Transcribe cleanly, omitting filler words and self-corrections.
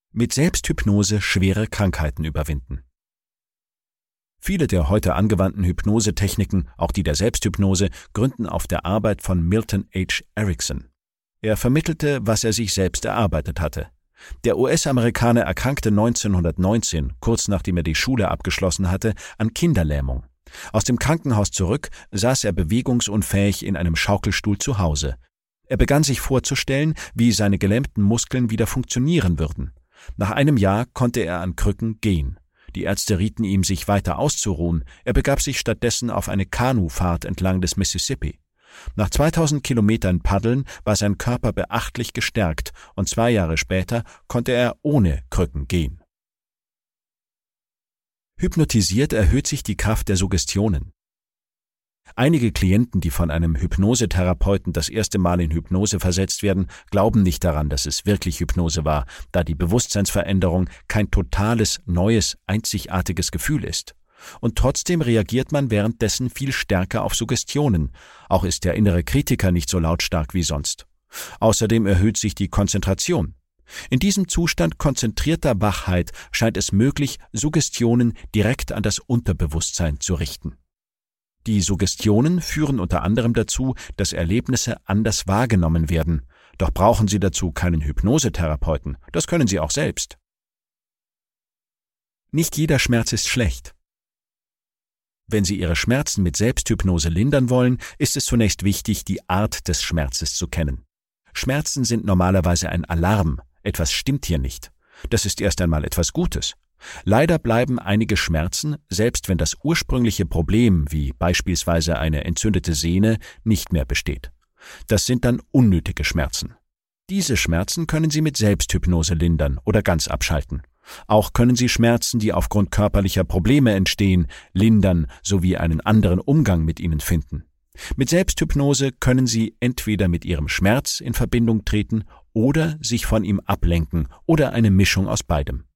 Mit Selbsthypnose schwere Krankheiten überwinden. Viele der heute angewandten Hypnosetechniken, auch die der Selbsthypnose, gründen auf der Arbeit von Milton H. Erickson. Er vermittelte, was er sich selbst erarbeitet hatte. Der US-Amerikaner erkrankte 1919, kurz nachdem er die Schule abgeschlossen hatte, an Kinderlähmung. Aus dem Krankenhaus zurück saß er bewegungsunfähig in einem Schaukelstuhl zu Hause. Er begann sich vorzustellen, wie seine gelähmten Muskeln wieder funktionieren würden. Nach einem Jahr konnte er an Krücken gehen. Die Ärzte rieten ihm, sich weiter auszuruhen. Er begab sich stattdessen auf eine Kanufahrt entlang des Mississippi. Nach 2000 Kilometern Paddeln war sein Körper beachtlich gestärkt und 2 Jahre später konnte er ohne Krücken gehen. Hypnotisiert erhöht sich die Kraft der Suggestionen. Einige Klienten, die von einem Hypnosetherapeuten das erste Mal in Hypnose versetzt werden, glauben nicht daran, dass es wirklich Hypnose war, da die Bewusstseinsveränderung kein totales, neues, einzigartiges Gefühl ist. Und trotzdem reagiert man währenddessen viel stärker auf Suggestionen. Auch ist der innere Kritiker nicht so lautstark wie sonst. Außerdem erhöht sich die Konzentration. In diesem Zustand konzentrierter Wachheit scheint es möglich, Suggestionen direkt an das Unterbewusstsein zu richten. Die Suggestionen führen unter anderem dazu, dass Erlebnisse anders wahrgenommen werden. Doch brauchen Sie dazu keinen Hypnosetherapeuten. Das können Sie auch selbst. Nicht jeder Schmerz ist schlecht. Wenn Sie Ihre Schmerzen mit Selbsthypnose lindern wollen, ist es zunächst wichtig, die Art des Schmerzes zu kennen. Schmerzen sind normalerweise ein Alarm. Etwas stimmt hier nicht. Das ist erst einmal etwas Gutes. Leider bleiben einige Schmerzen, selbst wenn das ursprüngliche Problem, wie beispielsweise eine entzündete Sehne, nicht mehr besteht. Das sind dann unnötige Schmerzen. Diese Schmerzen können Sie mit Selbsthypnose lindern oder ganz abschalten. Auch können Sie Schmerzen, die aufgrund körperlicher Probleme entstehen, lindern sowie einen anderen Umgang mit ihnen finden. Mit Selbsthypnose können Sie entweder mit Ihrem Schmerz in Verbindung treten oder sich von ihm ablenken oder eine Mischung aus beidem.